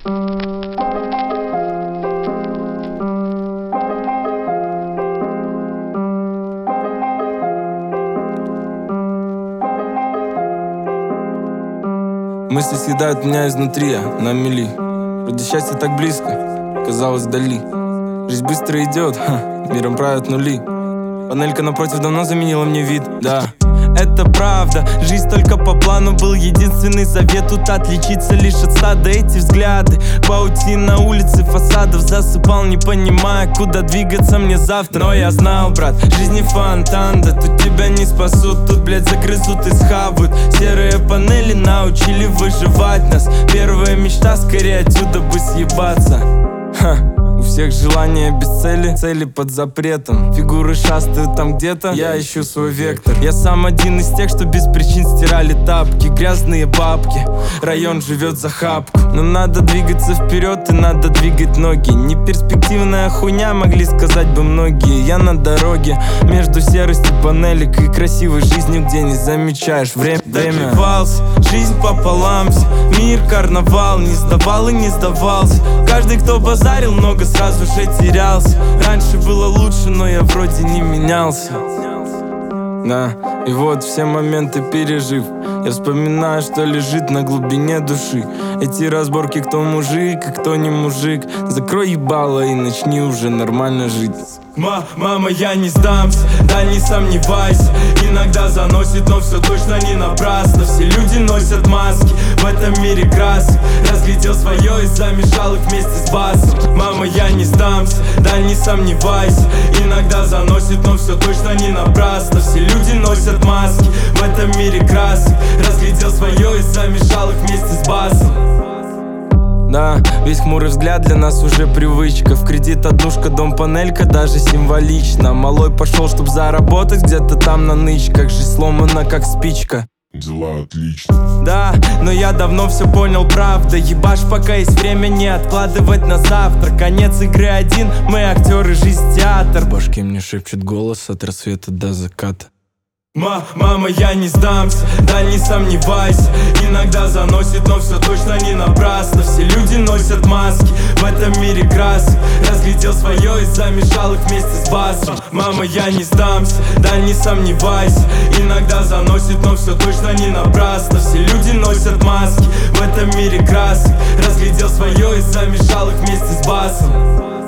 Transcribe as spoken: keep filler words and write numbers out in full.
Мысли съедают меня изнутри, а на мели. Вроде счастье так близко, казалось вдали. Жизнь быстро идет, ха, миром правят нули. Панелька напротив давно заменила мне вид, да. Это правда, жизнь только по плану. Был единственный завет тут отличиться лишь от стада. Эти взгляды, паутина улицы, фасадов засыпал, не понимая, куда двигаться мне завтра. Но я знал, брат, жизнь не фонтан, да тут тебя не спасут. Тут, блядь, загрызут и схавают. Серые панели научили выживать нас. Первая мечта, скорее отсюда бы съебаться. Ха. У всех желания без цели, цели под запретом. Фигуры шастают там где-то, я ищу свой вектор. Я сам один из тех, что без причин стирали тапки. Грязные бабки, район живет за хапку. Но надо двигаться вперед и надо двигать ноги. Неперспективная хуйня, могли сказать бы многие. Я на дороге, между серостью панелек и красивой жизнью, где не замечаешь время. Добивался, жизнь пополам, мир карнавал. Не сдавал и не сдавался. Каждый, кто базарил, много сразу же терялся. Раньше было лучше, но я вроде не менялся. Да, и вот все моменты пережив, я вспоминаю, что лежит на глубине души. Эти разборки, кто мужик, а кто не мужик. Закрой ебало и начни уже нормально жить. Ма, мама, я не сдамся, да не сомневайся. Иногда заносит, но все точно не напрасно. Все люди носят маски, в этом мире красок. Разглядел свое и замешал их вместе с басом. Мама, я не сдамся, да не сомневайся. Иногда заносит, но все точно не напрасно. Все люди носят маски, в этом мире красок. Разглядел свое и замешал их вместе с басом. Да, весь хмурый взгляд для нас уже привычка. В кредит однушка, дом, панелька, даже символично. Малой пошел, чтоб заработать где-то там на нычках. Жизнь сломана, как спичка. Дела отлично. Да, но я давно все понял, правда. Ебашь, пока есть время, не откладывать на завтра. Конец игры один, мы актеры, жизнь театр. В башке мне шепчет голос от рассвета до заката. Ма, мама, я не сдамся, да не сомневайся. Иногда заносит, но все точно не напрасно. Все люди носят маски, в этом мире красок. Разглядел свое и замешал их вместе с басом. Мама, я не сдамся, да не сомневайся. Иногда заносит, но все точно не напрасно. Все люди носят маски, в этом мире красок. Разглядел свое и замешал их вместе с басом.